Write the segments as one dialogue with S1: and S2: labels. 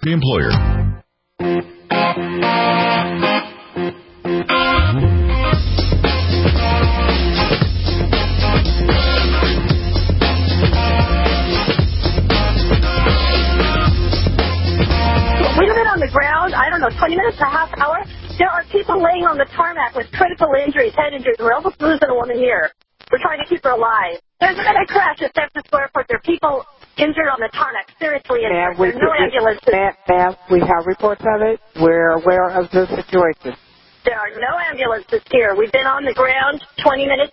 S1: the employer.
S2: We've been on the ground, 20 minutes, a half hour. There are people laying on the tarmac with critical injuries, head injuries. We're almost losing a woman here. We're trying to keep her alive. There's been a crash at San Francisco Airport. There are people injured on the tarmac, seriously injured. There's no ambulances.
S3: Ma'am, we have reports of it. We're aware of the situation.
S2: There are no ambulances here. We've been on the ground 20 minutes.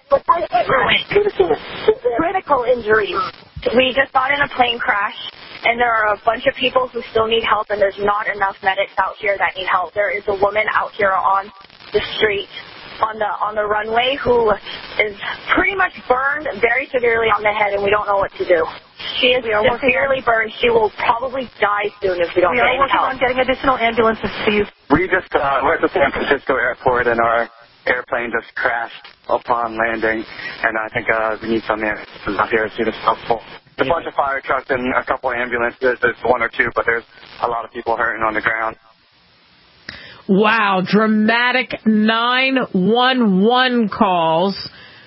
S2: Critical injuries. We just got in a plane crash, and there are a bunch of people who still need help, and there's not enough medics out here that need help. There is a woman out here on the street, on the runway, who is pretty much burned very severely on the head, and we don't know what to do. She is severely burned. She will probably die soon if we don't get any help. We are working on getting additional ambulances to you.
S4: We're at the San Francisco airport, and our airplane just crashed upon landing, and I think we need some ambulances out here as soon as possible. There's a bunch of fire trucks and a couple of ambulances. There's one or two, but there's a lot of people hurting on the ground.
S5: Wow, dramatic 911 calls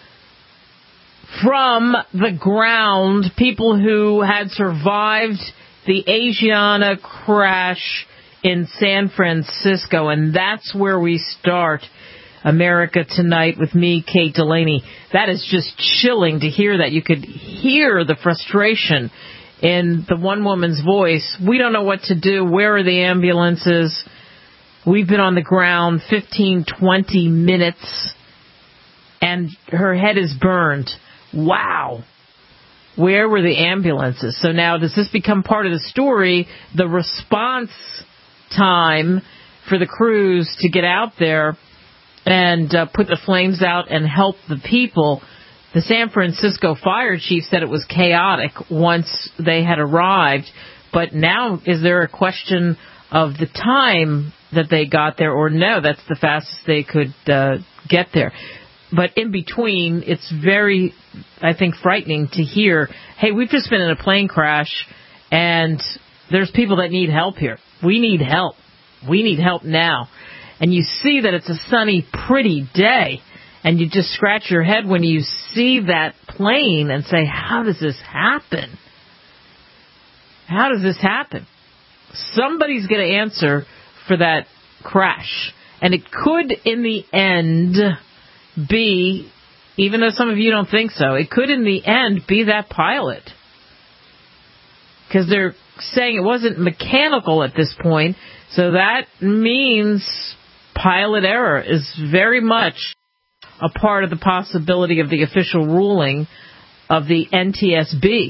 S5: from the ground, people who had survived the Asiana crash in San Francisco. And that's where we start America Tonight with me, Kate Delaney. That is just chilling to hear that. You could hear the frustration in the one woman's voice. We don't know what to do. Where are the ambulances? We've been on the ground 15, 20 minutes, and her head is burned. Wow. Where were the ambulances? So now does this become part of the story, the response time for the crews to get out there and put the flames out and help the people? The San Francisco fire chief said it was chaotic once they had arrived, but now is there a question of the time that they got there, or no, that's the fastest they could get there? But in between, it's very, I think, frightening to hear, hey, we've just been in a plane crash, and there's people that need help here. We need help. We need help now. And you see that it's a sunny, pretty day, and you just scratch your head when you see that plane and say, how does this happen? How does this happen? Somebody's going to answer for that crash. And it could, in the end, be, even though some of you don't think so, it could, in the end, be that pilot. Because they're saying it wasn't mechanical at this point, so that means pilot error is very much a part of the possibility of the official ruling of the NTSB.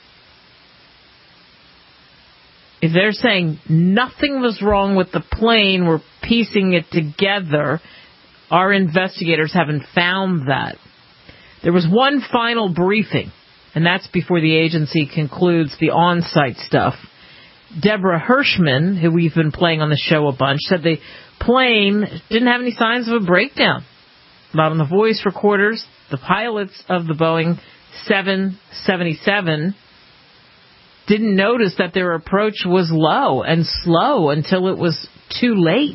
S5: If they're saying nothing was wrong with the plane, we're piecing it together, our investigators haven't found that. There was one final briefing, and that's before the agency concludes the on-site stuff. Deborah Hirschman, who we've been playing on the show a bunch, said the plane didn't have any signs of a breakdown. Not on the voice recorders. The pilots of the Boeing 777 didn't notice that their approach was low and slow until it was too late.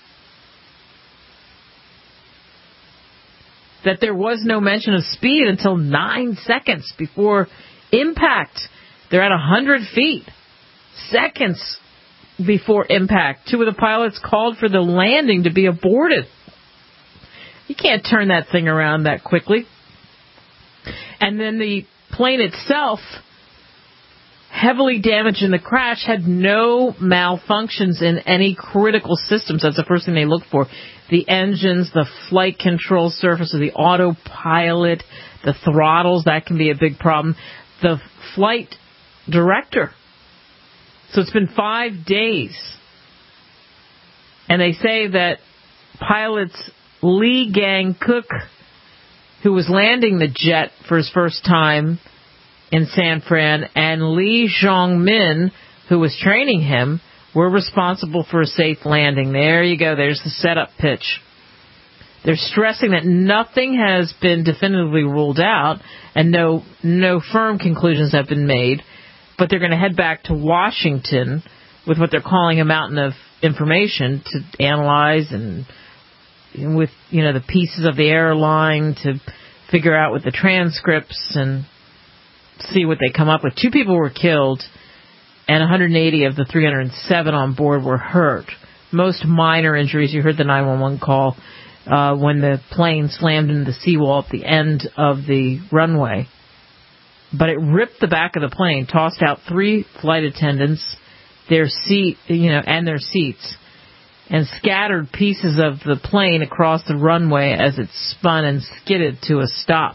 S5: That there was no mention of speed until 9 seconds before impact. They're at 100 feet. Seconds before impact. Two of the pilots called for the landing to be aborted. You can't turn that thing around that quickly. And then the plane itself, heavily damaged in the crash, had no malfunctions in any critical systems. That's the first thing they look for. The engines, the flight control surface of the autopilot, the throttles, that can be a big problem. The flight director. So it's been 5 days. And they say that pilots Lee Gang-Cook, who was landing the jet for his first time in San Fran, and Lee Jong-min, who was training him, were responsible for a safe landing. There you go. There's the setup pitch. They're stressing that nothing has been definitively ruled out and no firm conclusions have been made, but they're going to head back to Washington with what they're calling a mountain of information to analyze, and with, the pieces of the airline to figure out with the transcripts and see what they come up with. 2 people were killed, and 180 of the 307 on board were hurt. Most minor injuries. You heard the 911 call when the plane slammed into the seawall at the end of the runway. But it ripped the back of the plane, tossed out 3 flight attendants, their seat, and their seats, and scattered pieces of the plane across the runway as it spun and skidded to a stop.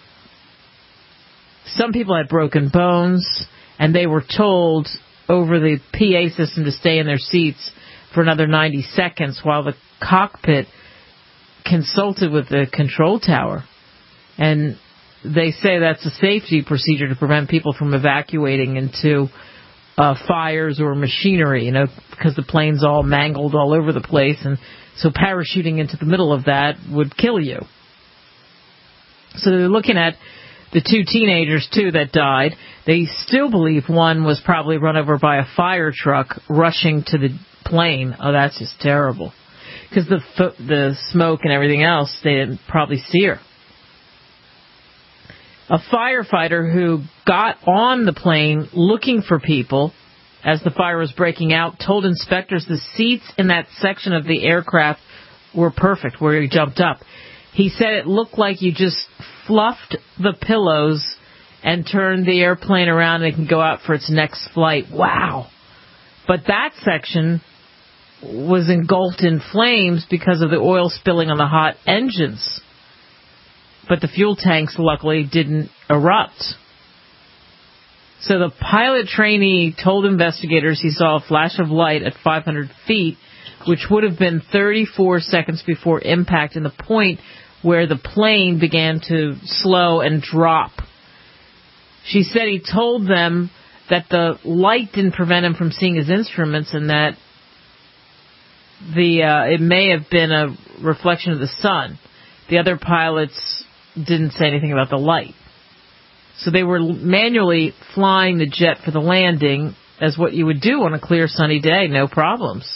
S5: Some people had broken bones, and they were told over the PA system to stay in their seats for another 90 seconds while the cockpit consulted with the control tower. And they say that's a safety procedure to prevent people from evacuating into fires or machinery, because the plane's all mangled all over the place, and so parachuting into the middle of that would kill you. So they're looking at the 2 teenagers, too, that died. They still believe one was probably run over by a fire truck rushing to the plane. Oh, that's just terrible. Because the smoke and everything else, they didn't probably see her. A firefighter who got on the plane looking for people as the fire was breaking out told inspectors the seats in that section of the aircraft were perfect where he jumped up. He said it looked like you just fluffed the pillows and turned the airplane around and it can go out for its next flight. Wow. But that section was engulfed in flames because of the oil spilling on the hot engines. But the fuel tanks, luckily, didn't erupt. So the pilot trainee told investigators he saw a flash of light at 500 feet, which would have been 34 seconds before impact, and the point where the plane began to slow and drop. She said he told them that the light didn't prevent him from seeing his instruments, and that it may have been a reflection of the sun. The other pilots didn't say anything about the light. So they were manually flying the jet for the landing as what you would do on a clear sunny day, no problems.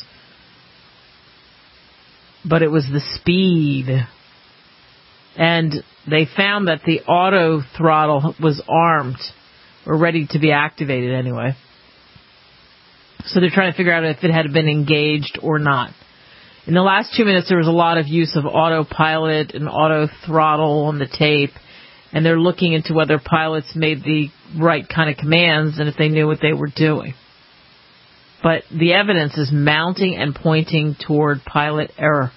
S5: But it was the speed. And they found that the auto throttle was armed, or ready to be activated anyway. So they're trying to figure out if it had been engaged or not. In the last 2 minutes, there was a lot of use of autopilot and auto throttle on the tape, and they're looking into whether pilots made the right kind of commands and if they knew what they were doing. But the evidence is mounting and pointing toward pilot error.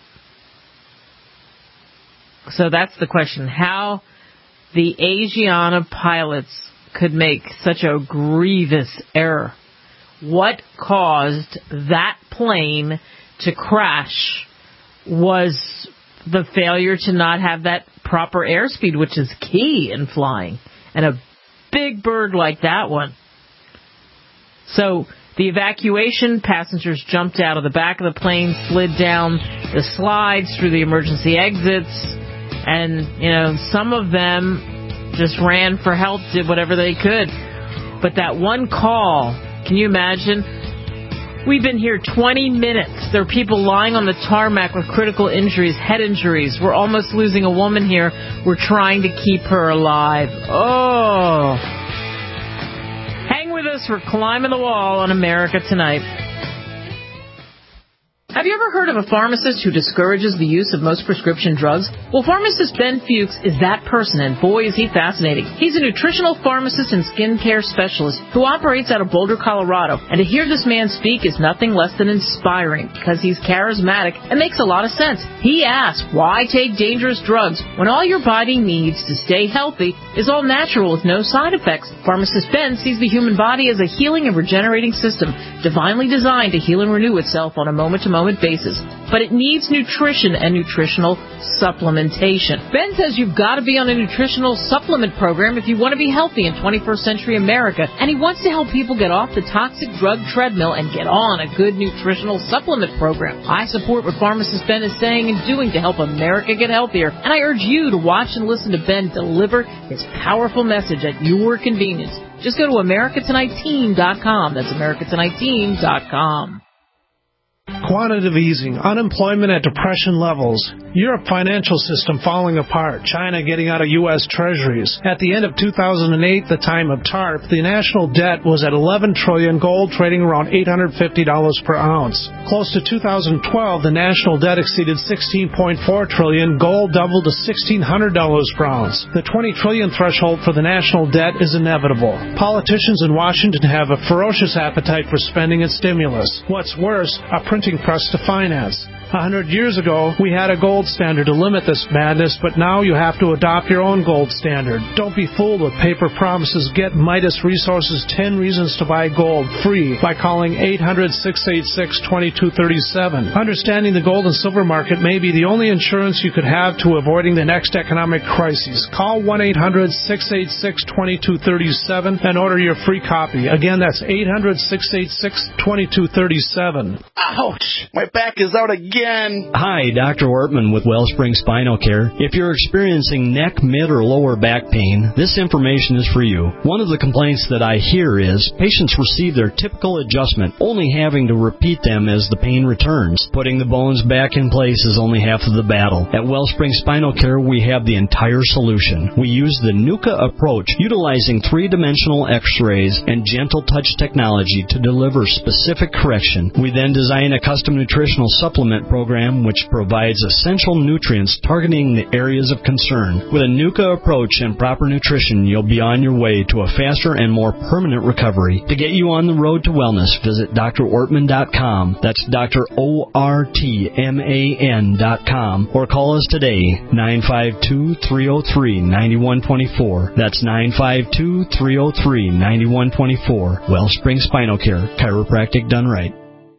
S5: So that's the question, how the Asiana pilots could make such a grievous error. What caused that plane to crash? Was the failure to not have that proper airspeed, which is key in flying, and a big bird like that one. So the evacuation, passengers jumped out of the back of the plane, slid down the slides through the emergency exits, and, some of them just ran for help, did whatever they could. But that one call, can you imagine? We've been here 20 minutes. There are people lying on the tarmac with critical injuries, head injuries. We're almost losing a woman here. We're trying to keep her alive. Oh. Hang with us. We're climbing the wall on America Tonight. Have you ever heard of a pharmacist who discourages the use of most prescription drugs? Well, pharmacist Ben Fuchs is that person, and boy, is he fascinating. He's a nutritional pharmacist and skincare specialist who operates out of Boulder, Colorado. And to hear this man speak is nothing less than inspiring, because he's charismatic and makes a lot of sense. He asks, why take dangerous drugs when all your body needs to stay healthy is all natural with no side effects? Pharmacist Ben sees the human body as a healing and regenerating system, divinely designed to heal and renew itself on a moment-to-moment moment basis, but it needs nutrition and nutritional supplementation. Ben says you've got to be on a nutritional supplement program if you want to be healthy in 21st century America, and he wants to help people get off the toxic drug treadmill and get on a good nutritional supplement program. I support what pharmacist Ben is saying and doing to help America get healthier, and I urge you to watch and listen to Ben deliver his powerful message at your convenience. Just go to AmericaTonightTeam.com. That's AmericaTonightTeam.com.
S1: Quantitative easing, unemployment at depression levels, Europe financial system falling apart, China getting out of U.S. treasuries. At the end of 2008, the time of TARP, the national debt was at $11 trillion, gold trading around $850 per ounce. Close to 2012, the national debt exceeded $16.4 trillion, gold doubled to $1,600 per ounce. The $20 trillion threshold for the national debt is inevitable. Politicians in Washington have a ferocious appetite for spending and stimulus. What's worse, a printing press to finance. 100 years ago, we had a gold standard to limit this madness, but now you have to adopt your own gold standard. Don't be fooled with paper promises. Get Midas Resources 10 Reasons to Buy Gold free by calling 800-686-2237. Understanding the gold and silver market may be the only insurance you could have to avoiding the next economic crisis. Call 1-800-686-2237 and order your free copy. Again, that's 800-686-2237.
S6: Ouch! My back is out again.
S7: Hi, Dr. Ortman with Wellspring Spinal Care. If you're experiencing neck, mid, or lower back pain, this information is for you. One of the complaints that I hear is patients receive their typical adjustment, only having to repeat them as the pain returns. Putting the bones back in place is only half of the battle. At Wellspring Spinal Care, we have the entire solution. We use the NUCA approach, utilizing three-dimensional x-rays and gentle touch technology to deliver specific correction. We then design a custom nutritional supplement program which provides essential nutrients targeting the areas of concern. With a NUCA approach and proper nutrition, you'll be on your way to a faster and more permanent recovery. To get you on the road to wellness, visit drortman.com. That's drortman.com, or call us today, 952-303-9124. That's 952-303-9124. Wellspring Spinal Care, chiropractic done right.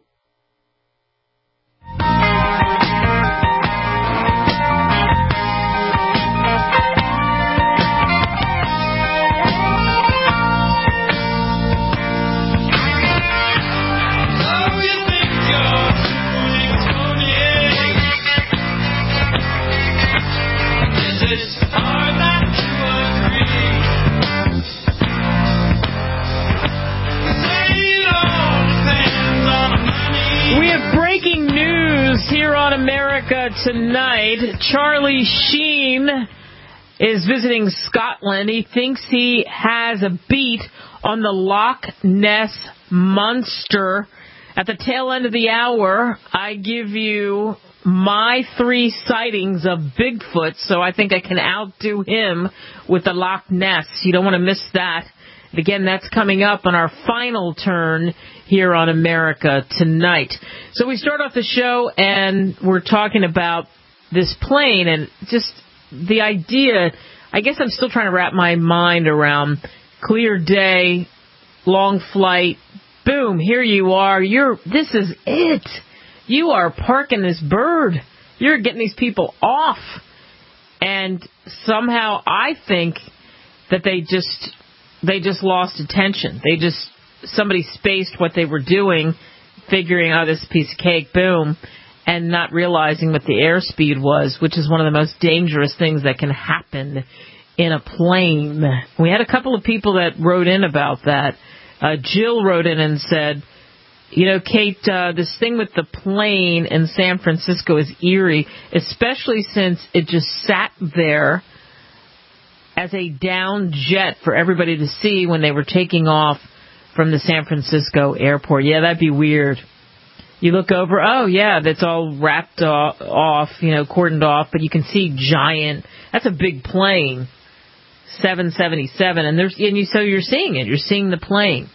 S5: Tonight, Charlie Sheen is visiting Scotland. He thinks he has a beat on the Loch Ness Monster. At the tail end of the hour, I give you my 3 sightings of Bigfoot, so I think I can outdo him with the Loch Ness. You don't want to miss that. Again, that's coming up on our final turn here on America Tonight. So we start off the show, and we're talking about this plane, and just the idea, I guess I'm still trying to wrap my mind around clear day, long flight, boom, here you are, this is it. You are parking this bird. You're getting these people off. And somehow I think that they just lost attention. Somebody spaced what they were doing, figuring, this piece of cake, boom, and not realizing what the airspeed was, which is one of the most dangerous things that can happen in a plane. We had a couple of people that wrote in about that. Jill wrote in and said, Kate, this thing with the plane in San Francisco is eerie, especially since it just sat there as a down jet for everybody to see when they were taking off from the San Francisco airport. Yeah, that'd be weird. You look over, that's all wrapped off, cordoned off, but you can see giant. That's a big plane, 777, so you're seeing it. You're seeing the plane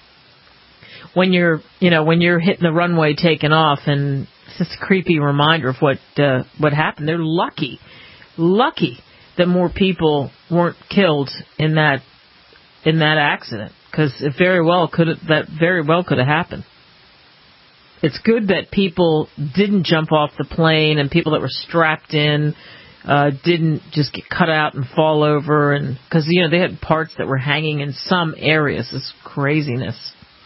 S5: when you're hitting the runway taking off, and it's just a creepy reminder of what happened. They're lucky that more people weren't killed in that accident, because that very well could have happened. It's good that people didn't jump off the plane and people that were strapped in didn't just get cut out and fall over. And because, they had parts that were hanging in some areas. It's craziness.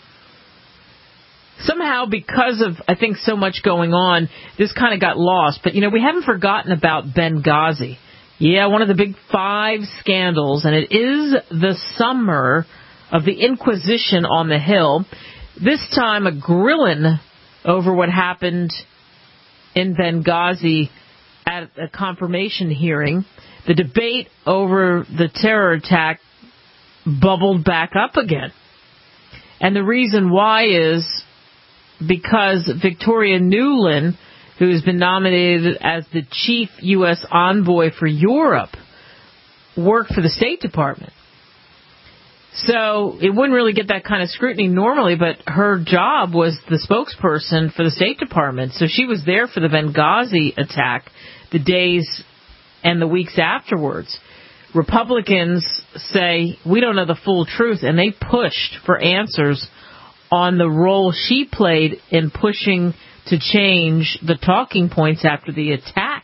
S5: Somehow, because of, I think, so much going on, this kind of got lost. But, we haven't forgotten about Benghazi. Yeah, one of the big 5 scandals, and it is the summer of the Inquisition on the Hill. This time, a grilling over what happened in Benghazi at a confirmation hearing. The debate over the terror attack bubbled back up again. And the reason why is because Victoria Nuland, who has been nominated as the chief U.S. envoy for Europe, worked for the State Department. So it wouldn't really get that kind of scrutiny normally, but her job was the spokesperson for the State Department. So she was there for the Benghazi attack, the days and the weeks afterwards. Republicans say, we don't know the full truth, and they pushed for answers on the role she played in pushing to change the talking points after the attack.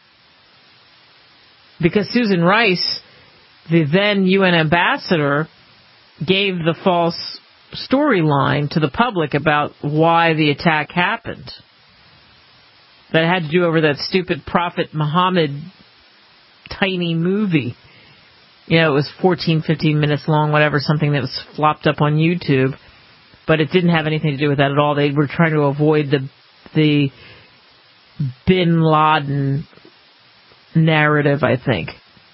S5: Because Susan Rice, the then UN ambassador, gave the false storyline to the public about why the attack happened. That had to do over that stupid Prophet Muhammad tiny movie. It was 14, 15 minutes long, whatever, something that was flopped up on YouTube. But it didn't have anything to do with that at all. They were trying to avoid the Bin Laden narrative, I think.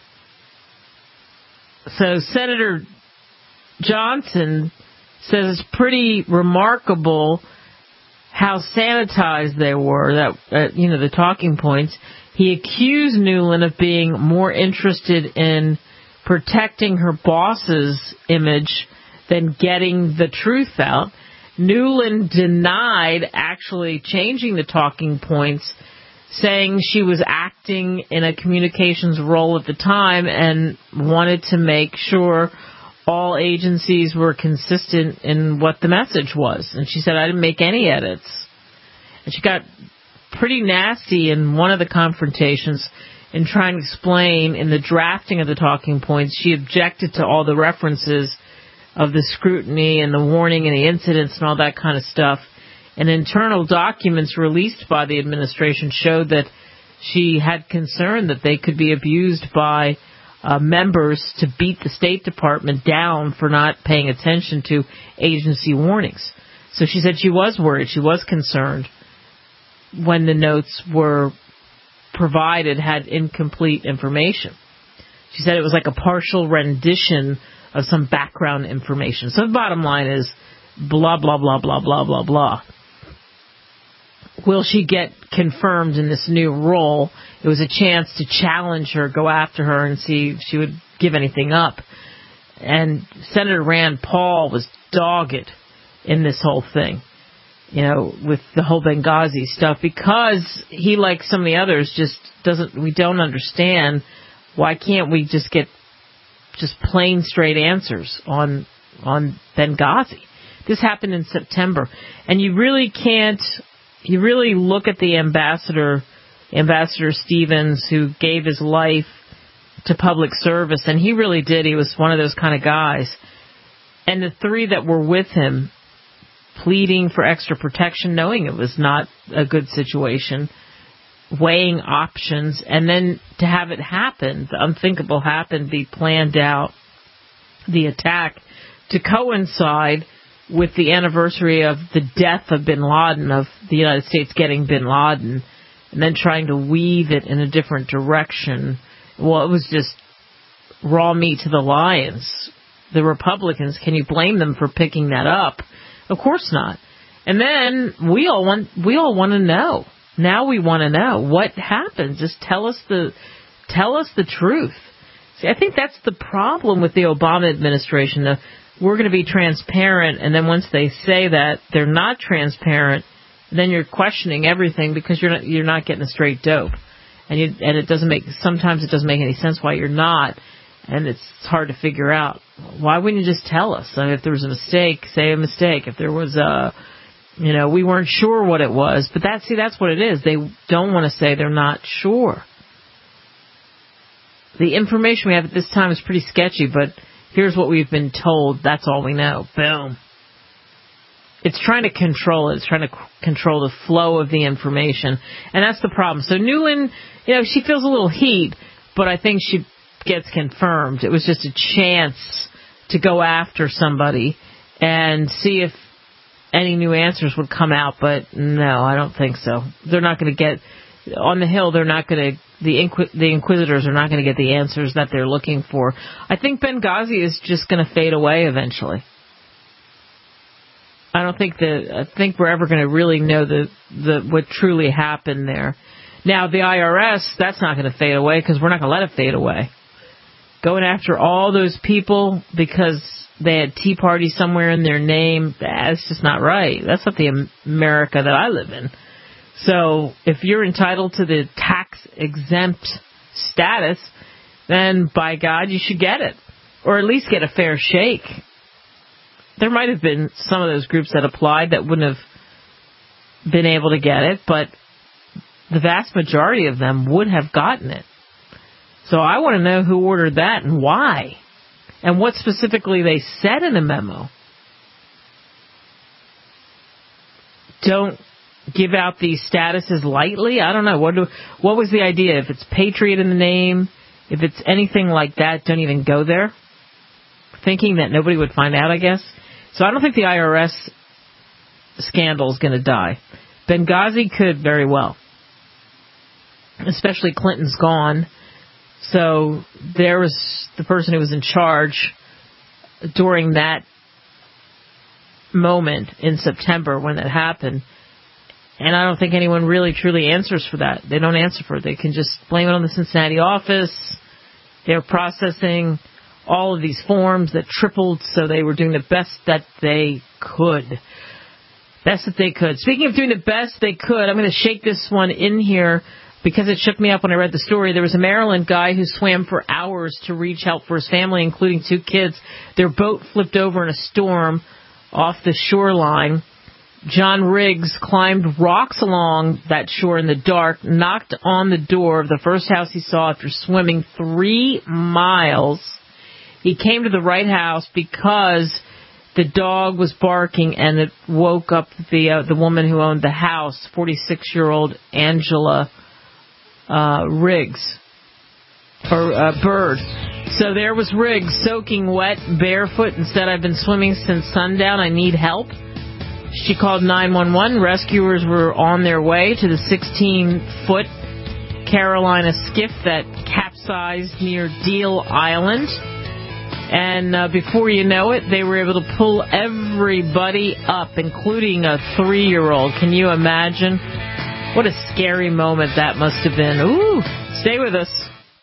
S5: So Senator Johnson says it's pretty remarkable how sanitized they were, the talking points. He accused Nuland of being more interested in protecting her boss's image than getting the truth out. Nuland denied actually changing the talking points, saying she was acting in a communications role at the time and wanted to make sure all agencies were consistent in what the message was. And she said, I didn't make any edits. And she got pretty nasty in one of the confrontations in trying to explain in the drafting of the talking points. She objected to all the references of the scrutiny and the warning and the incidents and all that kind of stuff. And internal documents released by the administration showed that she had concern that they could be abused by members to beat the State Department down for not paying attention to agency warnings. So she said she was worried, she was concerned when the notes were provided had incomplete information. She said it was like a partial rendition of some background information. So the bottom line is blah, blah, blah, blah, blah, blah, blah. Will she get confirmed in this new role? It was a chance to challenge her, go after her, and see if she would give anything up. And Senator Rand Paul was dogged in this whole thing, with the whole Benghazi stuff, because he, like some of the others, we don't understand why can't we just get just plain straight answers on Benghazi. This happened in September, and you really look at the Ambassador Stevens, who gave his life to public service, and he really did. He was one of those kind of guys. And the 3 that were with him, pleading for extra protection, knowing it was not a good situation, weighing options, and then to have it happen, the unthinkable happen, be planned out, the attack, to coincide with the anniversary of the death of Bin Laden, of the United States getting Bin Laden, and then trying to weave it in a different direction. Well, it was just raw meat to the lions. The Republicans, can you blame them for picking that up? Of course not. And then we all want to know. Now we want to know what happened. Just tell us the truth. See, I think that's the problem with the Obama administration. We're going to be transparent, and then once they say that they're not transparent, then you're questioning everything because you're not getting a straight dope, and sometimes it doesn't make any sense why you're not, and it's hard to figure out. Why wouldn't you just tell us? I mean, if there was a mistake, say a mistake. If there was We weren't sure what it was. But that's what it is. They don't want to say they're not sure. The information we have at this time is pretty sketchy, but here's what we've been told. That's all we know. Boom. It's trying to control it. It's trying to control the flow of the information. And that's the problem. So Nuland, she feels a little heat, but I think she gets confirmed. It was just a chance to go after somebody and see if any new answers would come out. But no, I don't think so. They're not going to get, on the Hill, they're not going to, the Inquisitors are not going to get the answers that they're looking for. I think Benghazi is just going to fade away eventually. I think we're ever going to really know what truly happened there. Now, the IRS, that's not going to fade away because we're not going to let it fade away. Going after all those people because they had Tea Party somewhere in their name, that's just not right. That's not the America that I live in. So if you're entitled to the tax-exempt status, then by God, you should get it. Or at least get a fair shake. There might have been some of those groups that applied that wouldn't have been able to get it, but the vast majority of them would have gotten it. So I want to know who ordered that and why, and what specifically they said in the memo. Don't give out these statuses lightly. I don't know. What was the idea? If it's Patriot in the name, if it's anything like that, don't even go there. Thinking that nobody would find out, I guess. So I don't think the IRS scandal is going to die. Benghazi could very well. Especially Clinton's gone. So there was the person who was in charge during that moment in September when that happened. And I don't think anyone really truly answers for that. They don't answer for it. They can just blame it on the Cincinnati office. They're processing all of these forms that tripled, so they were doing the best that they could. Best that they could. Speaking of doing the best they could, I'm going to shake this one in here because it shook me up when I read the story. There was a Maryland guy who swam for hours to reach help for his family, including 2 kids. Their boat flipped over in a storm off the shoreline. John Riggs climbed rocks along that shore in the dark, knocked on the door of the first house he saw after swimming 3 miles. He came to the right house because the dog was barking and it woke up the woman who owned the house, 46-year-old Angela Riggs, or Bird. So there was Riggs soaking wet, barefoot, and said, "I've been swimming since sundown. I need help." She called 911. Rescuers were on their way to the 16-foot Carolina skiff that capsized near Deal Island. And before you know it, they were able to pull everybody up, including a 3-year-old. Can you imagine? What a scary moment that must have been. Ooh, stay with us.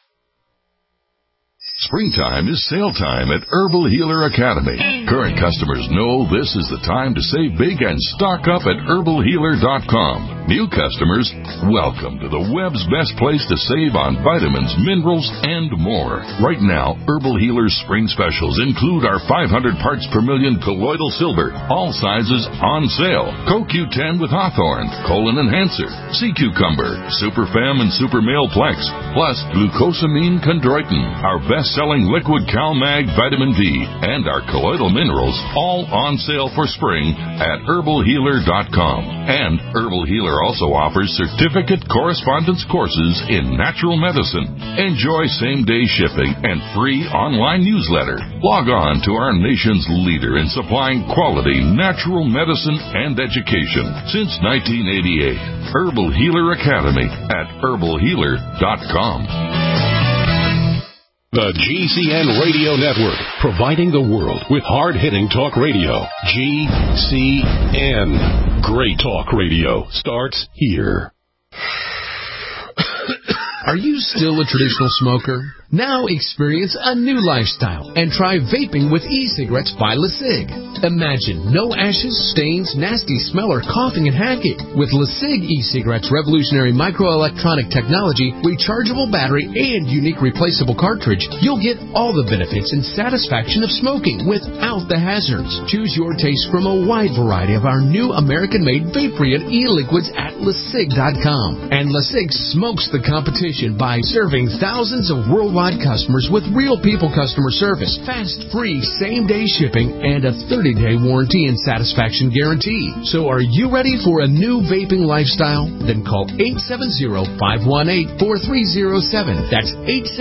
S8: Springtime is sale time at Herbal Healer Academy. Current customers know this is the time to save big and stock up at herbalhealer.com. New customers, welcome to the web's best place to save on vitamins, minerals, and more. Right now, Herbal Healer's spring specials include our 500 parts per million colloidal silver, all sizes on sale. CoQ10 with Hawthorne, Colon Enhancer, Sea Cucumber, Super Fem and Super Male Plex, plus Glucosamine Chondroitin, our best-selling liquid CalMag Vitamin D, and our colloidal minerals, all on sale for spring at herbalhealer.com. And Herbal Healer also offers certificate correspondence courses in natural medicine. Enjoy same-day shipping and free online newsletter. Log on to our nation's leader in supplying quality natural medicine and education since 1988. Herbal Healer Academy at herbalhealer.com.
S9: The GCN Radio Network, providing the world with hard-hitting talk radio. GCN. Great talk radio starts here.
S10: Are you still a traditional smoker? Now experience a new lifestyle and try vaping with e-cigarettes by LeSig. Imagine no ashes, stains, nasty smell, or coughing and hacking. With LeSig e-cigarettes' revolutionary microelectronic technology, rechargeable battery, and unique replaceable cartridge, you'll get all the benefits and satisfaction of smoking without the hazards. Choose your taste from a wide variety of our new American-made Vaporeon e-liquids at LeSig.com. And LeSig smokes the competition by serving thousands of worldwide customers with real people customer service, fast, free, same-day shipping, and a 30-day warranty and satisfaction guarantee. So are you ready for a new vaping lifestyle? Then call 870-518-4307. That's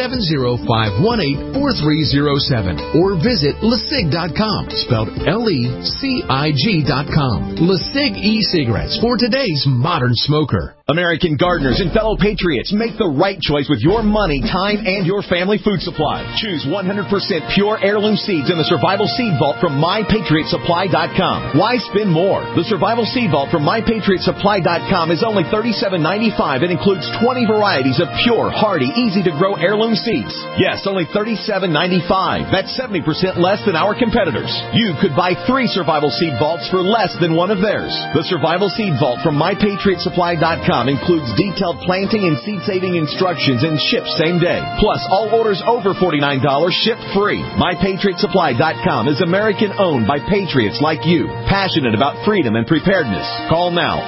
S10: 870-518-4307. Or visit LeSig.com, spelled LECIG.com. LeSig e-cigarettes for today's modern smoker.
S11: American gardeners and fellow patriots, make the right choice with your money, time, and your family food supply. Choose 100% pure heirloom seeds in the Survival Seed Vault from MyPatriotSupply.com. Why spend more? The Survival Seed Vault from MyPatriotSupply.com is only $37.95 and includes 20 varieties of pure, hardy, easy-to-grow heirloom seeds. Yes, only $37.95. That's 70% less than our competitors. You could buy 3 Survival Seed Vaults for less than one of theirs. The Survival Seed Vault from MyPatriotSupply.com includes detailed planting and seed-saving instructions and ships same day. Plus, all orders over $49 ship free. MyPatriotSupply.com is American-owned by patriots like you, passionate about freedom and preparedness. Call now,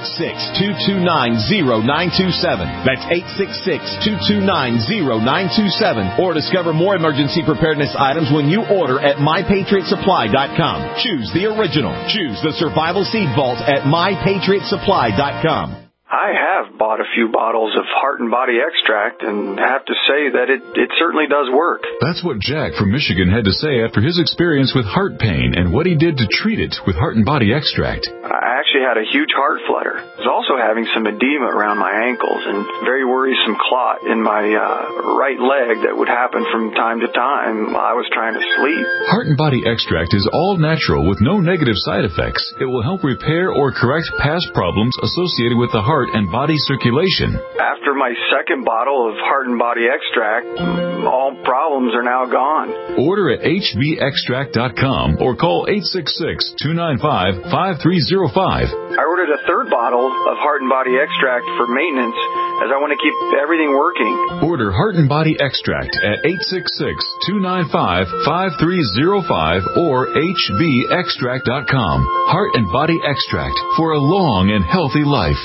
S11: 866-229-0927. That's 866-229-0927. Or discover more emergency preparedness items when you order at MyPatriotSupply.com. Choose the original. Choose the Survival Seed Vault at MyPatriotSupply.com.
S12: I have bought a few bottles of Heart and Body Extract and have to say that it certainly does work.
S13: That's what Jack from Michigan had to say after his experience with heart pain and what he did to treat it with Heart and Body Extract.
S12: I actually had a huge heart flutter. I was also having some edema around my ankles and very worrisome clot in my right leg that would happen from time to time while I was trying to sleep.
S13: Heart and Body Extract is all natural with no negative side effects. It will help repair or correct past problems associated with the heart and body circulation.
S12: After my second bottle of Heart and Body Extract, all problems are now gone.
S13: Order at hbextract.com or call 866-295-5305.
S12: I ordered a third bottle of Heart and Body Extract for maintenance as I want to keep everything working.
S13: Order Heart and Body Extract at 866-295-5305 or hbextract.com. Heart and Body Extract for a long and healthy life.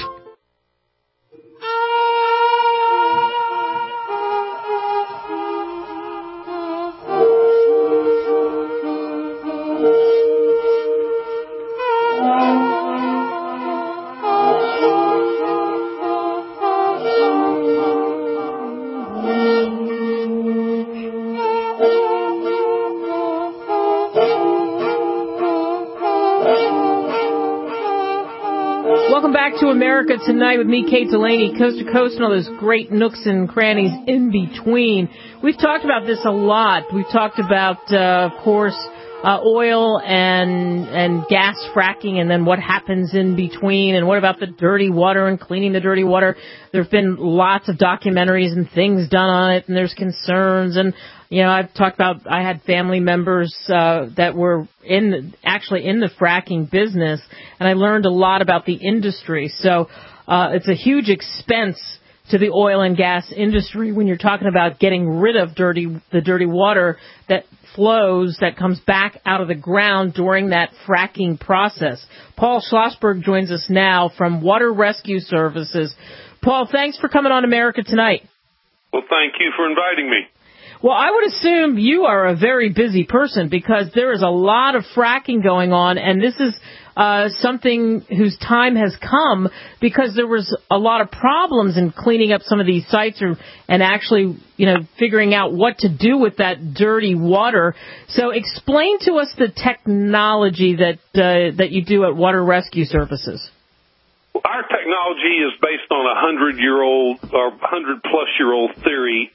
S5: To America Tonight with me, Kate Delaney, coast to coast, and all those great nooks and crannies in between. We've talked about this a lot. We've talked about, of course, oil and gas fracking, and then what happens in between, and what about the dirty water and cleaning the dirty water. There have been lots of documentaries and things done on it, and there's concerns. And I've talked about, I had family members that were actually in the fracking business, and I learned a lot about the industry. So it's a huge expense to the oil and gas industry when you're talking about getting rid of the dirty water that flows, that comes back out of the ground during that fracking process. Paul Schlossberg joins us now from Water Rescue Services. Paul, thanks for coming on America Tonight.
S14: Well, thank you for inviting me.
S5: Well, I would assume you are a very busy person because there is a lot of fracking going on, and this is something whose time has come because there was a lot of problems in cleaning up some of these sites and actually, figuring out what to do with that dirty water. So explain to us the technology that you do at Water Rescue Services.
S14: Our technology is based on a 100-year-old or 100-plus-year-old theory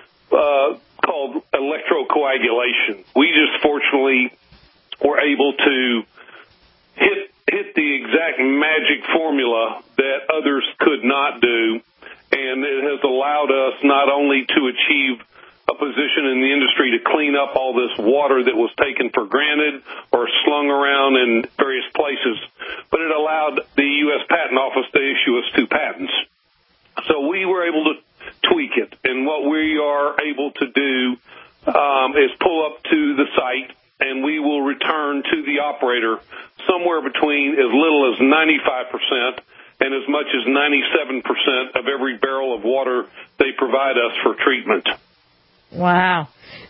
S14: called electrocoagulation. We just fortunately were able to hit the exact magic formula that others could not do, and it has allowed us not only to achieve a a position in the industry to clean up all this water that was taken for granted or slung around in various places, but it allowed the U.S. Patent Office to issue us 2 patents. So we were able to tweak it, and what we are able to do is pull up to the site, and we will return to the operator somewhere between as little as 95% and as much as 97% of every barrel of water they provide us for treatment.
S5: Wow.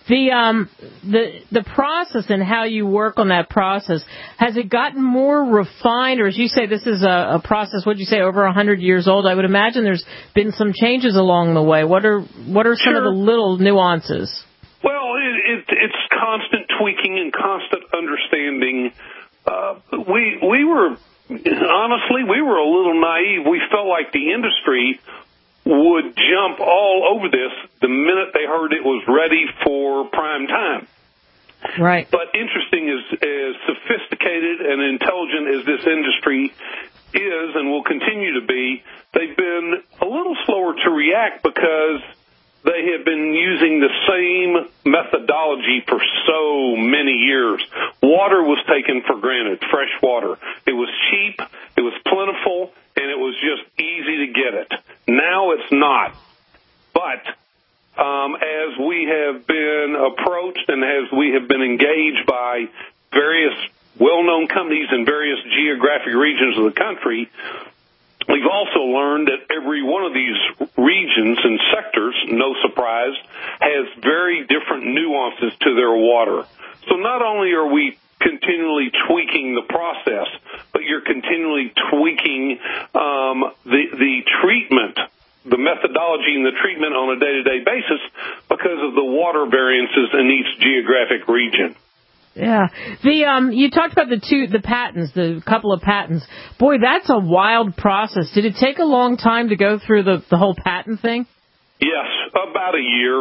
S5: The process and how you work on that process, has it gotten more refined, or as you say, this is a process, what did you say, over 100 years old? I would imagine there's been some changes along the way. What are some of the little nuances?
S14: Well, it's constant tweaking and constant understanding. We were a little naive. We felt like the industry would jump all over this the minute they heard it was ready for prime time.
S5: Right.
S14: But interesting, as sophisticated and intelligent as this industry is and will continue to be, they've been a little slower to react because they have been using the same methodology for so many years. Water was taken for granted, fresh water. It was cheap, it was plentiful, and it was just easy to get it. Now it's not. But as we have been approached and as we have been engaged by various well-known companies in various geographic regions of the country, we've also learned that every one of these regions and sectors, no surprise, has very different nuances to their water. So not only are we continually tweaking the process, but you're continually tweaking the treatment, the methodology and the treatment on a day-to-day basis because of the water variances in each geographic region.
S5: Yeah. You talked about the patents, the couple of patents. Boy, that's a wild process. Did it take a long time to go through the whole patent thing?
S14: Yes, about a year.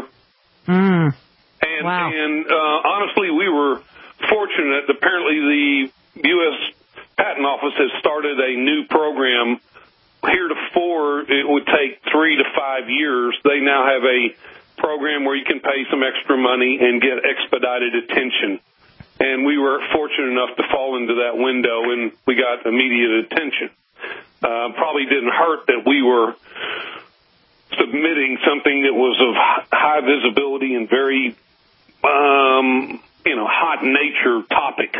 S5: Wow.
S14: And honestly, we were fortunate. Apparently, the U.S. Patent Office has started a new program. Heretofore, it would take 3 to 5 years. They now have a program where you can pay some extra money and get expedited attention. And we were fortunate enough to fall into that window, and we got immediate attention. Probably didn't hurt that we were submitting something that was of high visibility and very, hot nature topic.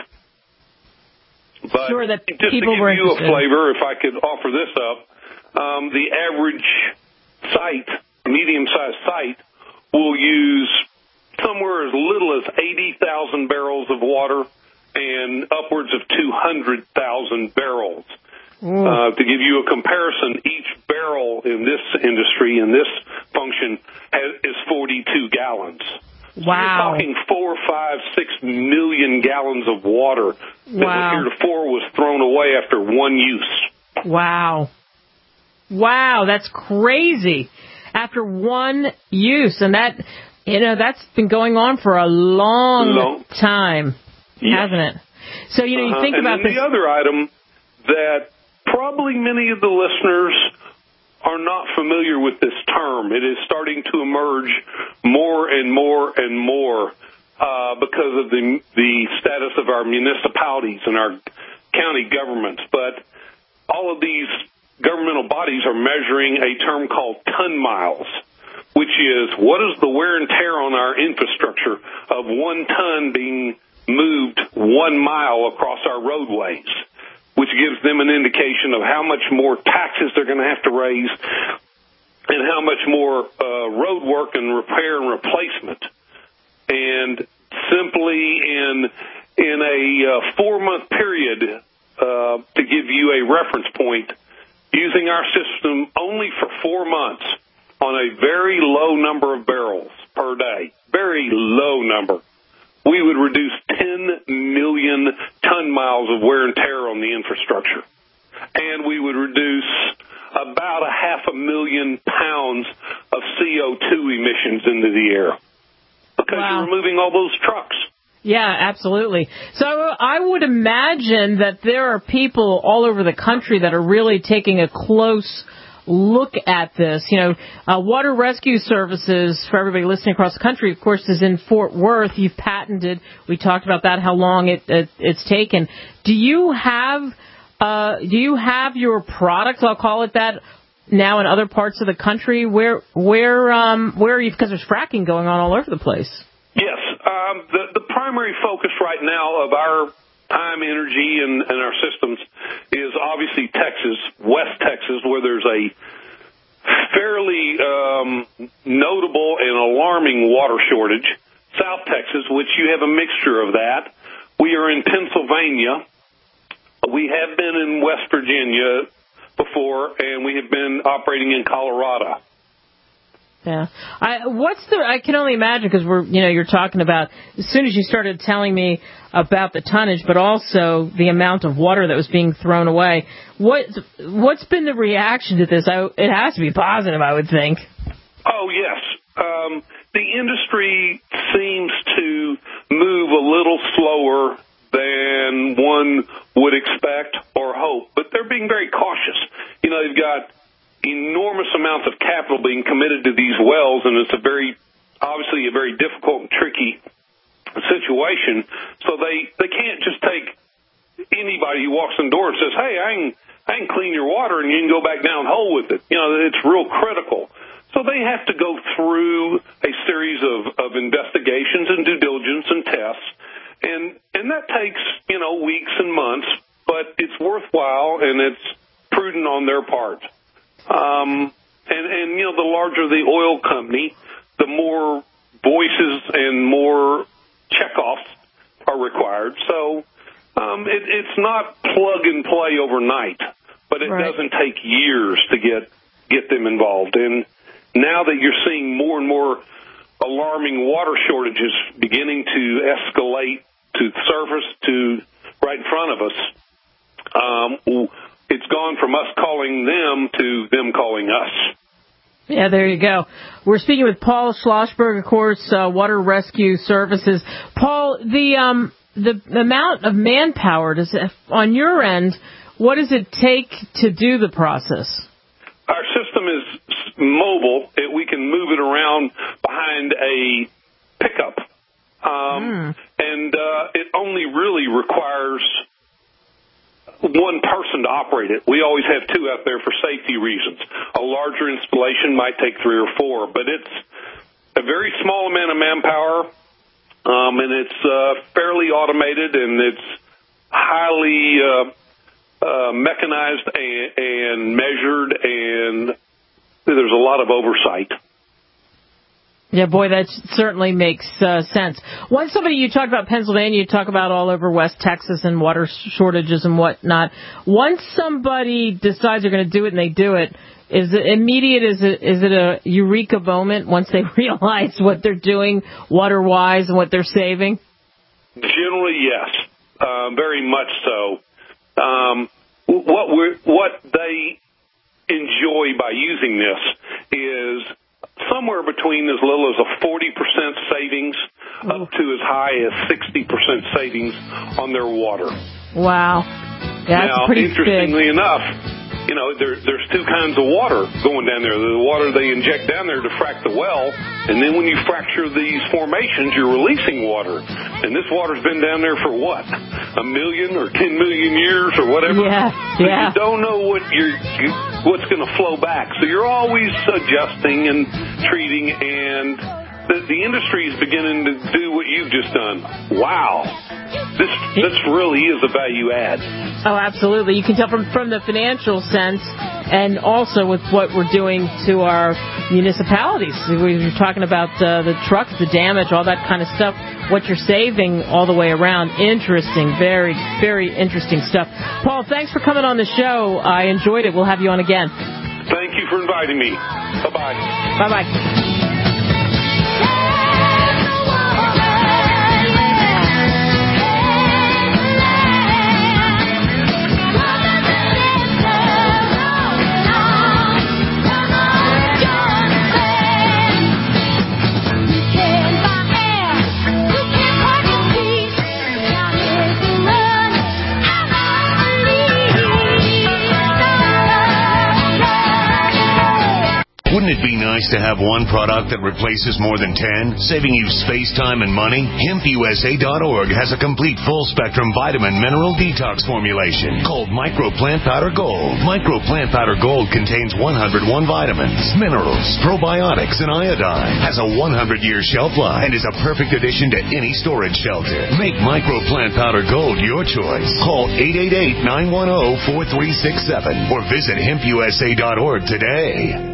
S14: But
S5: sure, that
S14: just to give you a flavor, if I could offer this up, the average site, medium-sized site, will use somewhere as little as 80,000 barrels of water and upwards of 200,000 barrels. To give you a comparison, each barrel in this industry, in this function, is 42 gallons. So
S5: wow.
S14: You're talking 4, 5, 6 million gallons of water that heretofore was thrown away after one use.
S5: Wow. Wow, that's crazy. After one use, and that's been going on for a long time, hasn't it? So, you think about this.
S14: And the other item that probably many of the listeners are not familiar with this term. It is starting to emerge more and more and more because of the status of our municipalities and our county governments. But all of these governmental bodies are measuring a term called ton miles, which is what is the wear and tear on our infrastructure of 1 ton being moved 1 mile across our roadways, which gives them an indication of how much more taxes they're going to have to raise and how much more road work and repair and replacement. And simply in a 4-month period, to give you a reference point, using our system only for 4 months on a very low number of barrels per day, very low number, we would reduce 10 million ton miles of wear and tear on the infrastructure. And we would reduce about 500,000 pounds of CO2 emissions into the air because you're removing all those trucks.
S5: Yeah, absolutely. So I would imagine that there are people all over the country that are really taking a close look at this? Water rescue services, for everybody listening across the country, of course, is in Fort Worth. You've patented. We talked about that, how long it's taken. Do you have your products, I'll call it that, now in other parts of the country? Where are you? Because there's fracking going on all over the place.
S14: Yes. The primary focus right now of our time, energy, and our systems is obviously Texas, West Texas, where there's a fairly notable and alarming water shortage. South Texas, which you have a mixture of that. We are in Pennsylvania. We have been in West Virginia before, and we have been operating in Colorado.
S5: Yeah. I can only imagine, because you're talking about, as soon as you started telling me about the tonnage, but also the amount of water that was being thrown away, what's been the reaction to this? It has to be positive, I would think.
S14: Oh, yes. The industry seems to move a little slower than one would expect or hope, but they're being very cautious. They've got enormous amounts of capital being committed to these wells, and it's obviously a very difficult and tricky situation. So they can't just take anybody who walks in the door and says, "Hey, I can clean your water and you can go back down hole with it." It's real critical. So they have to go through a series of investigations and due diligence and tests, and that takes weeks and months, but it's worthwhile and it's prudent on their part. And the larger the oil company, the more voices and more checkoffs are required. So it's not plug and play overnight, but it doesn't take years to get them involved. And now that you're seeing more and more alarming water shortages beginning to escalate to the surface to right in front of us, it's gone from us calling them to them calling us.
S5: Yeah, there you go. We're speaking with Paul Schlossberg, of course, Water Rescue Services. Paul, the amount of manpower, on your end, what does it take to do the process?
S14: Our system is mobile. We can move it around behind a pickup. And it only really requires one person to operate it. We always have two out there for safety reasons. A larger installation might take 3 or 4, but it's a very small amount of manpower, and it's fairly automated, and it's highly mechanized and measured, and there's a lot of oversight.
S5: Yeah, boy, that certainly makes sense. Once you talk about Pennsylvania, you talk about all over West Texas and water shortages and whatnot. Once somebody decides they're going to do it and they do it, is it immediate? Is it a eureka moment once they realize what they're doing water-wise and what they're saving?
S14: Generally, yes, very much so. What they enjoy by using this is somewhere between as little as a 40% savings up to as high as 60% savings on their water.
S5: Wow. That's
S14: now,
S5: pretty
S14: interestingly
S5: big.
S14: enough, there's two kinds of water going down there. The water they inject down there to frack the well, and then when you fracture these formations, you're releasing water. And this water's been down there for what? 1 million or 10 million years or whatever?
S5: Yeah.
S14: So you don't know what's going to flow back. So you're always adjusting and treating, and the industry is beginning to do what you've just done. Wow. This really is a value add.
S5: Oh, absolutely. You can tell from the financial sense, and also with what we're doing to our municipalities. We were talking about the trucks, the damage, all that kind of stuff, what you're saving all the way around. Interesting. Very, very interesting stuff. Paul, thanks for coming on the show. I enjoyed it. We'll have you on again.
S14: Thank you for inviting me. Bye-bye.
S5: Bye-bye.
S15: Wouldn't it be nice to have one product that replaces more than 10, saving you space, time, and money? HempUSA.org has a complete full-spectrum vitamin mineral detox formulation called Micro Plant Powder Gold. Micro Plant Powder Gold contains 101 vitamins, minerals, probiotics, and iodine. Has a 100-year shelf life and is a perfect addition to any storage shelter. Make Micro Plant Powder Gold your choice. Call 888-910-4367 or visit HempUSA.org today.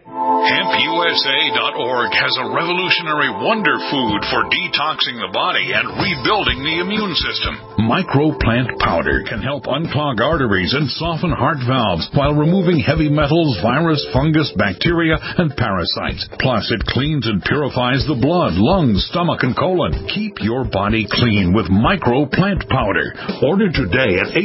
S16: HempUSA.org has a revolutionary wonder food for detoxing the body and rebuilding the immune system.
S9: Microplant powder can help unclog arteries and soften heart valves while removing heavy metals, virus, fungus, bacteria, and parasites. Plus, it cleans and purifies the blood, lungs, stomach, and colon. Keep your body clean with Microplant powder. Order today at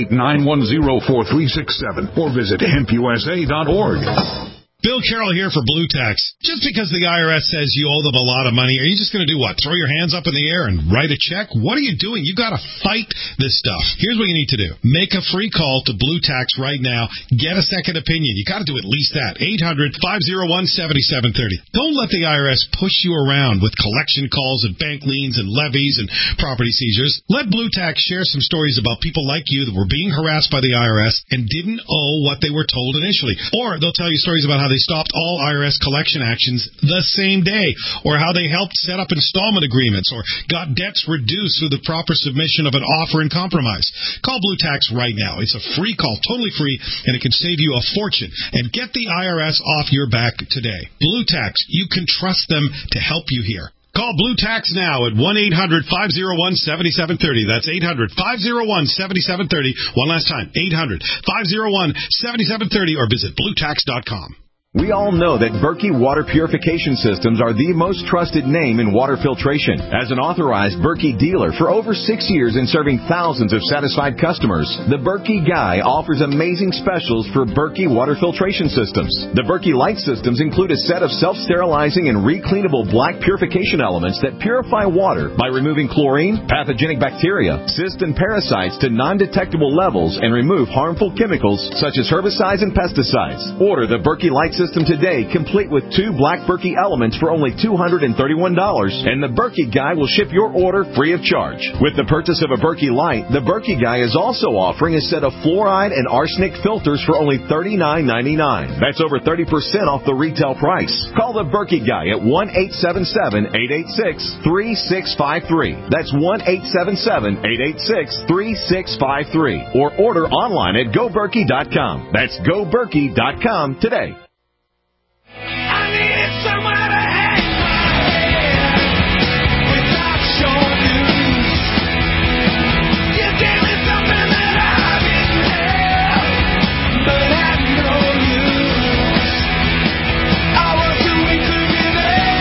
S9: 888-910-4367 or visit HempUSA.org.
S17: Bill Carroll here for Blue Tax. Just because the IRS says you owe them a lot of money, are you just going to do what? Throw your hands up in the air and write a check? What are you doing? You got to fight this stuff. Here's what you need to do. Make a free call to Blue Tax right now. Get a second opinion. You got to do at least that. 800-501-7730. Don't let the IRS push you around with collection calls and bank liens and levies and property seizures. Let Blue Tax share some stories about people like you that were being harassed by the IRS and didn't owe what they were told initially. Or they'll tell you stories about how they stopped all IRS collection actions the same day, or how they helped set up installment agreements, or got debts reduced through the proper submission of an offer in compromise. Call Blue Tax right now. It's a free call, totally free, and it can save you a fortune. And get the IRS off your back today. Blue Tax, you can trust them to help you here. Call Blue Tax now at 1-800-501-7730. That's 800-501-7730. One last time, 800-501-7730, or visit BlueTax.com.
S11: We all know that Berkey Water Purification Systems are the most trusted name in water filtration. As an authorized Berkey dealer for over 6 years and serving thousands of satisfied customers, the Berkey Guy offers amazing specials for Berkey Water Filtration Systems. The Berkey Light Systems include a set of self-sterilizing and recleanable black purification elements that purify water by removing chlorine, pathogenic bacteria, cysts, and parasites to non-detectable levels and remove harmful chemicals such as herbicides and pesticides. Order the Berkey Light System today, complete with 2 black Berkey elements for only $231, and the Berkey Guy will ship your order free of charge. With the purchase of a Berkey Light, the Berkey Guy is also offering a set of fluoride and arsenic filters for only $39.99. That's over 30% off the retail price. Call the Berkey Guy at 1-877-886-3653. That's 1-877-886-3653. Or order online at GoBerkey.com. That's GoBerkey.com today.
S18: I needed somewhere to hang my head without your news. You gave me something that I didn't have, but had no use. I was too weak to give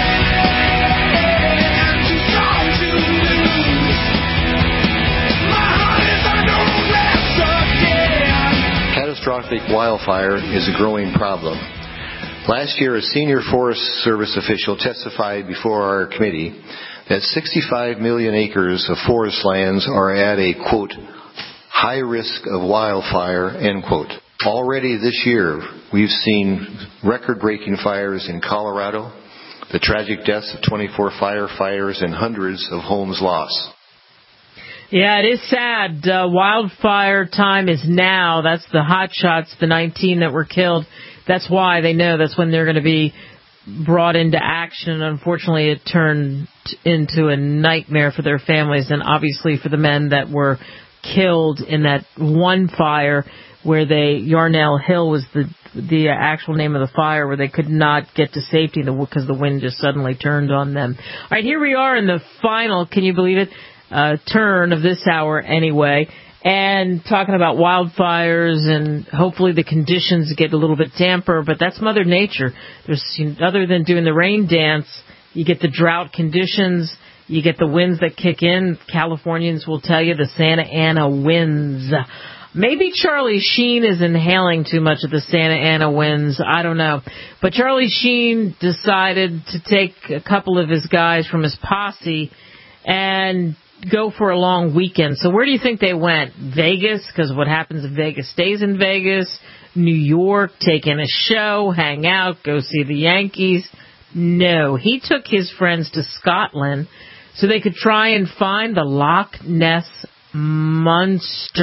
S18: in, too strong to lose. My heart is under arrest again.
S19: Catastrophic wildfire is a growing problem. Last year, a senior Forest Service official testified before our committee that 65 million acres of forest lands are at a, quote, high risk of wildfire, end quote. Already this year, we've seen record-breaking fires in Colorado, the tragic deaths of 24 firefighters, and hundreds of homes lost.
S5: Yeah, it is sad. Wildfire time is now. That's the hot shots, the 19 that were killed. That's why they know that's when they're going to be brought into action. And unfortunately, it turned into a nightmare for their families and obviously for the men that were killed in that one fire where Yarnell Hill was the actual name of the fire, where they could not get to safety because the wind just suddenly turned on them. All right, here we are in the final, can you believe it, turn of this hour anyway. And talking about wildfires, and hopefully the conditions get a little bit damper, but that's Mother Nature. Other than doing the rain dance, you get the drought conditions, you get the winds that kick in. Californians will tell you the Santa Ana winds. Maybe Charlie Sheen is inhaling too much of the Santa Ana winds. I don't know. But Charlie Sheen decided to take a couple of his guys from his posse and go for a long weekend. So where do you think they went? Vegas, because what happens in Vegas stays in Vegas. New York, take in a show, hang out, go see the Yankees. No, he took his friends to Scotland so they could try and find the Loch Ness Monster.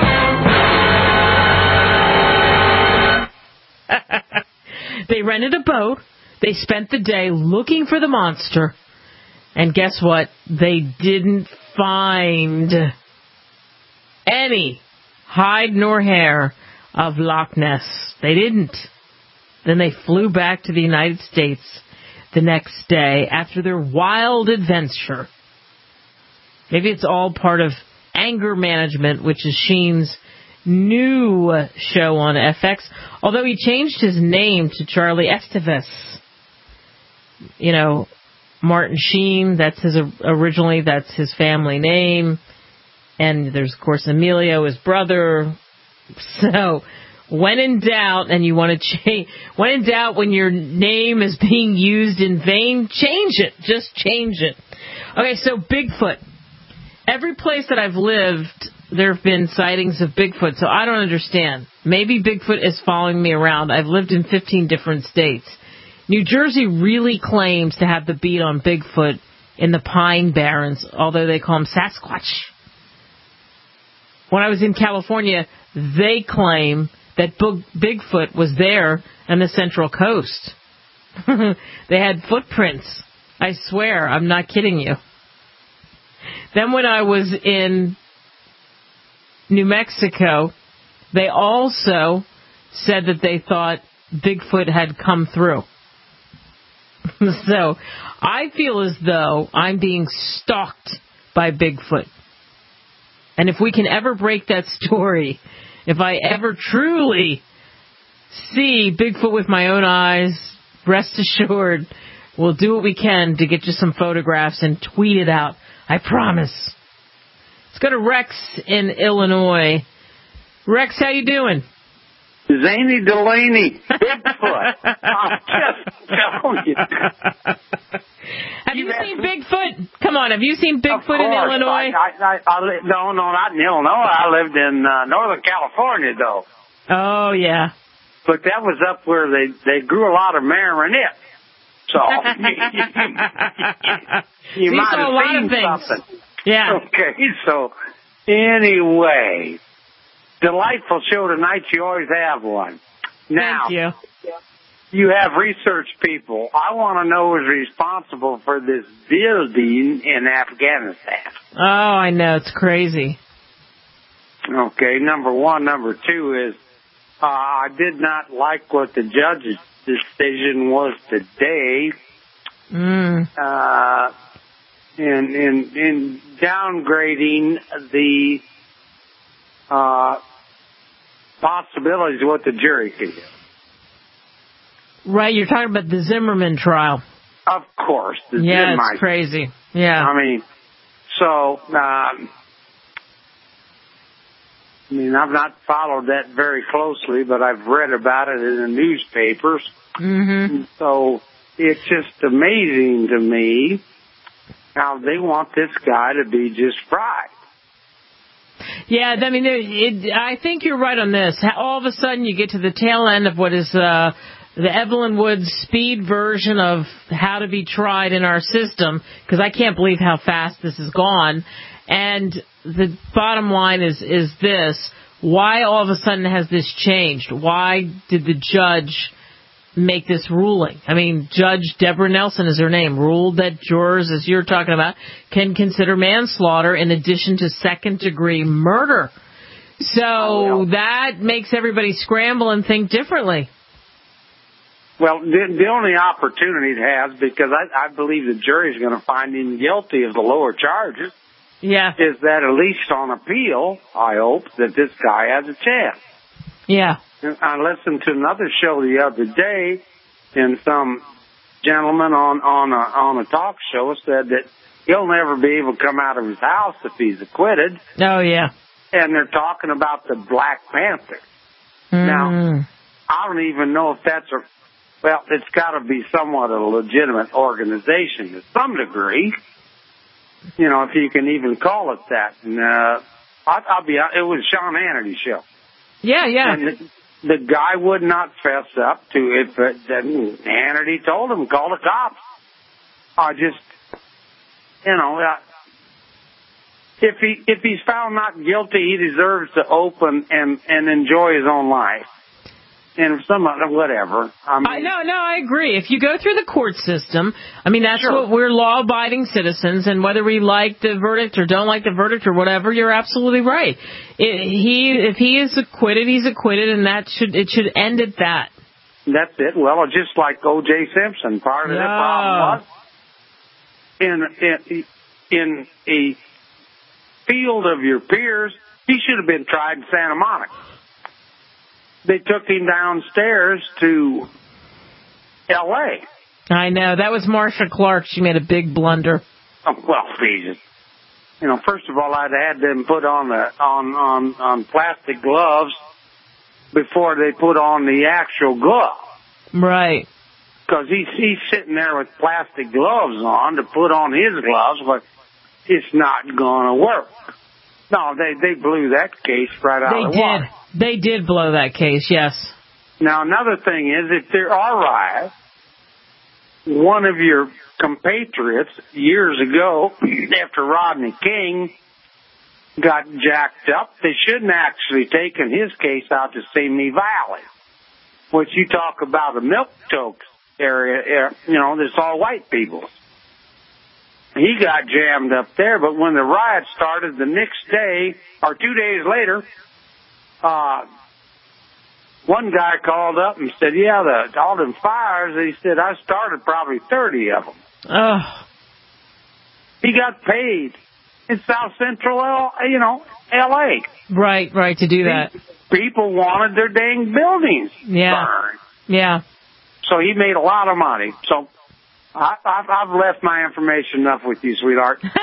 S5: They rented a boat. They spent the day looking for the monster. And guess what? They didn't find any hide nor hair of Loch Ness. They didn't. Then they flew back to the United States the next day after their wild adventure. Maybe it's all part of Anger Management, which is Sheen's new show on FX, although he changed his name to Charlie Estevez. You know, Martin Sheen, that's his family name. And there's, of course, Emilio, his brother. So, when in doubt, and you want to change, when in doubt, when your name is being used in vain, change it. Just change it. Okay, so Bigfoot. Every place that I've lived, there have been sightings of Bigfoot, so I don't understand. Maybe Bigfoot is following me around. I've lived in 15 different states. New Jersey really claims to have the beat on Bigfoot in the Pine Barrens, although they call him Sasquatch. When I was in California, they claim that Bigfoot was there on the Central Coast. They had footprints. I swear, I'm not kidding you. Then when I was in New Mexico, they also said that they thought Bigfoot had come through. So I feel as though I'm being stalked by Bigfoot. And if we can ever break that story, if I ever truly see Bigfoot with my own eyes, rest assured, we'll do what we can to get you some photographs and tweet it out. I promise. Let's go to Rex in Illinois. Rex, how you doing?
S20: Zany Delaney, Bigfoot. I'm just telling you.
S5: Have you seen Bigfoot? Come on, have you seen Bigfoot in Illinois?
S20: No, not in Illinois. I lived in Northern California, though.
S5: Oh, yeah.
S20: But that was up where they grew a lot of marinette. So you might have seen something.
S5: Yeah.
S20: Okay, so anyway, delightful show tonight. You always have one. Now,
S5: thank you.
S20: You have research people. I want to know who's responsible for this building in Afghanistan.
S5: Oh, I know. It's crazy.
S20: Okay, number one. Number two is I did not like what the judge's decision was today. In downgrading the possibilities of what the jury could do.
S5: Right, you're talking about the Zimmerman trial.
S20: Of course.
S5: Yeah, it's crazy. Yeah.
S20: I mean, so, I've not followed that very closely, but I've read about it in the newspapers.
S5: Mm-hmm.
S20: So it's just amazing to me how they want this guy to be just fried.
S5: Yeah, I mean, I think you're right on this. All of a sudden you get to the tail end of what is the Evelyn Woods speed version of how to be tried in our system, because I can't believe how fast this has gone. And the bottom line is this. Why all of a sudden has this changed? Why did the judge make this ruling? I mean, Judge Deborah Nelson is her name, ruled that jurors, as you're talking about, can consider manslaughter in addition to second-degree murder. So that makes everybody scramble and think differently.
S20: Well, the only opportunity it has, because I believe the jury's going to find him guilty of the lower charges, is that at least on appeal, I hope, that this guy has a chance.
S5: Yeah.
S20: I listened to another show the other day, and some gentleman on a talk show said that he'll never be able to come out of his house if he's acquitted.
S5: Oh, yeah.
S20: And they're talking about the Black Panther. Now, I don't even know if that's it's got to be somewhat a legitimate organization to some degree. You know, if you can even call it that. And it was Sean Hannity's show.
S5: Yeah, yeah.
S20: the guy would not fess up to it, but then Hannity told him, call the cops. I just, if he's found not guilty, he deserves to open and enjoy his own life. And whatever.
S5: I agree. If you go through the court system, that's what we're law-abiding citizens, and whether we like the verdict or don't like the verdict or whatever, you're absolutely right. If he is acquitted, he's acquitted, and it should end at that.
S20: That's it. Well, just like O.J. Simpson, part of the problem was in a field of your peers, he should have been tried in Santa Monica. They took him downstairs to L.A.
S5: I know. That was Marsha Clark. She made a big blunder.
S20: Oh, well, Jesus. First of all, I'd had them put on plastic gloves before they put on the actual glove.
S5: Right.
S20: Because he's sitting there with plastic gloves on to put on his gloves, but it's not going to work. No, they blew that case right out of the water.
S5: They did blow that case, yes.
S20: Now, another thing is, if there are riots, one of your compatriots years ago, after Rodney King got jacked up, they shouldn't actually taken his case out to Simi Valley, which you talk about the Milk Toast area, there's all white people. He got jammed up there, but when the riot started the next day, or 2 days later, one guy called up and said, all them fires, he said, I started probably 30 of them.
S5: Oh.
S20: He got paid in South Central, L.A.
S5: Right, to do that.
S20: People wanted their dang buildings burned.
S5: Yeah.
S20: So he made a lot of money. So I've left my information enough with you, sweetheart. So,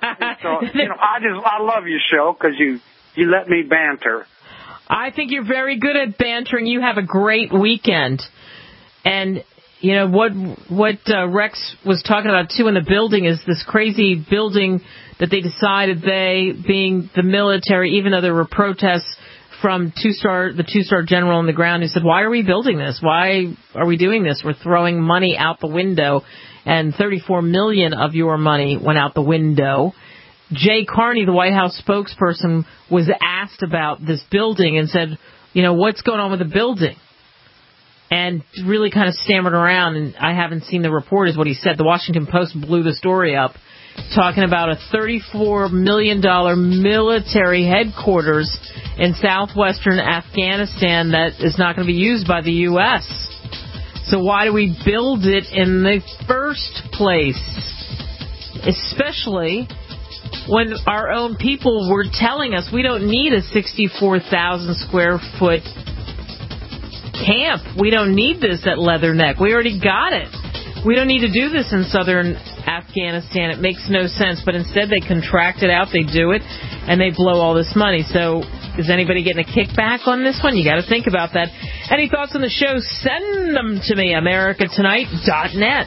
S20: I love your show because you let me banter.
S5: I think you're very good at bantering. You have a great weekend. And, what Rex was talking about, too, in the building is this crazy building that they decided being the military, even though there were protests from the two-star general on the ground, who said, why are we building this? Why are we doing this? We're throwing money out the window, and $34 million of your money went out the window. Jay Carney, the White House spokesperson, was asked about this building and said, what's going on with the building? And really kind of stammered around, and I haven't seen the report, is what he said. The Washington Post blew the story up, talking about a $34 million military headquarters in southwestern Afghanistan that is not going to be used by the U.S. So why do we build it in the first place? Especially when our own people were telling us we don't need a 64,000 square foot camp. We don't need this at Leatherneck. We already got it. We don't need to do this in southern Afghanistan. It makes no sense. But instead they contract it out, they do it, and they blow all this money. So is anybody getting a kickback on this one? You got to think about that. Any thoughts on the show? Send them to me, americatonight.net.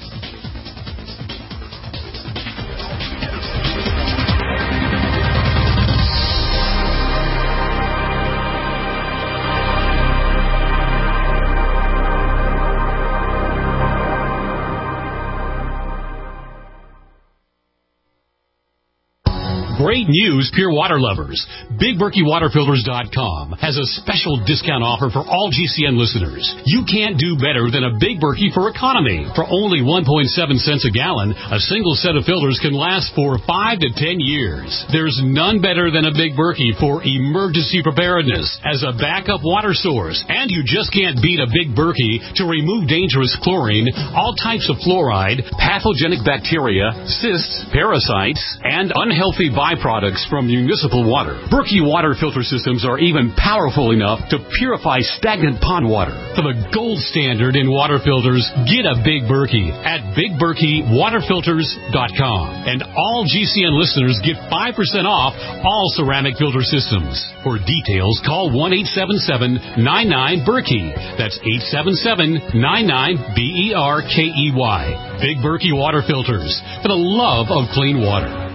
S21: Great news, pure water lovers. BigBerkeyWaterFilters.com has a special discount offer for all GCN listeners. You can't do better than a Big Berkey for economy. For only 1.7 cents a gallon, a single set of filters can last for 5 to 10 years. There's none better than a Big Berkey for emergency preparedness as a backup water source. And you just can't beat a Big Berkey to remove dangerous chlorine, all types of fluoride, pathogenic bacteria, cysts, parasites, and unhealthy byproducts from municipal water. Berkey water filter systems are even powerful enough to purify stagnant pond water. For the gold standard in water filters, get a Big Berkey at BigBerkeyWaterFilters.com. And all GCN listeners get 5% off all ceramic filter systems. For details, call 1-877-99-BERKEY. That's 877-99-BERKEY. Big Berkey Water Filters, for the love of clean water.